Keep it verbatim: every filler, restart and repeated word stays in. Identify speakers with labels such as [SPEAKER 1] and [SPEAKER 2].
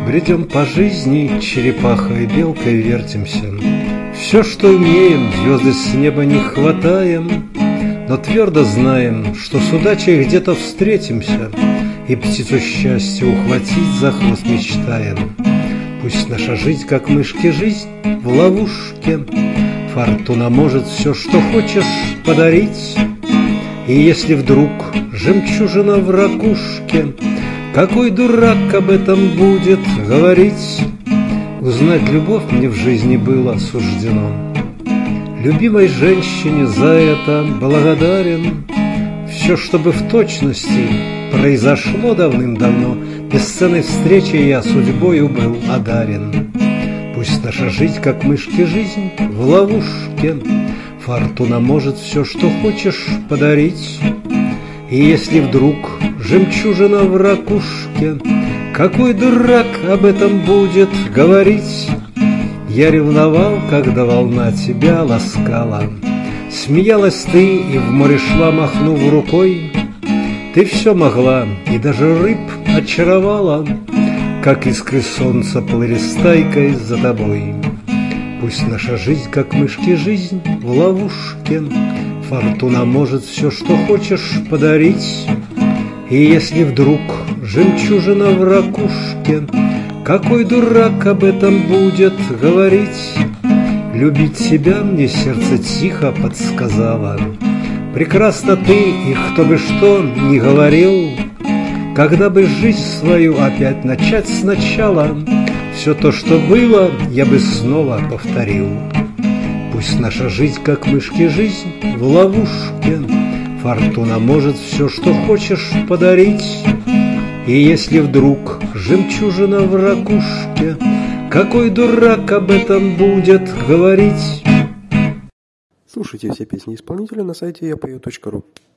[SPEAKER 1] Бредем по жизни, черепахой и белкой вертимся. Все, что умеем, звезды с неба не хватаем, но твердо знаем, что с удачей где-то встретимся, и птицу счастья ухватить за хвост мечтаем. Пусть наша жизнь, как мышки жизнь, в ловушке. Фортуна может все, что хочешь, подарить. И если вдруг жемчужина в ракушке, какой дурак об этом будет говорить? Узнать любовь мне в жизни было суждено. Любимой женщине за это благодарен. Все, чтобы в точности произошло давным-давно, бесценной встречей я судьбою был одарен. Пусть наша жизнь, как мышки жизнь, в ловушке. Фортуна может все, что хочешь, подарить. И если вдруг жемчужина в ракушке, какой дурак об этом будет говорить? Я ревновал, когда волна тебя ласкала. Смеялась ты и в море шла, махнув рукой. Ты все могла и даже рыб очаровала, как искры солнца плыли стайкой за тобой. Пусть наша жизнь, как мышки жизнь, в ловушке. Фортуна может все, что хочешь, подарить. И если вдруг жемчужина в ракушке, какой дурак об этом будет говорить? Любить себя мне сердце тихо подсказало. Прекрасна ты, и кто бы что ни говорил, когда бы жизнь свою опять начать сначала, все то, что было, я бы снова повторил. Пусть наша жизнь, как мышки жизнь, в ловушке. Фортуна может все, что хочешь, подарить. И если вдруг жемчужина в ракушке, какой дурак об этом будет говорить?
[SPEAKER 2] Слушайте все песни исполнителя на сайте я пою точка ру.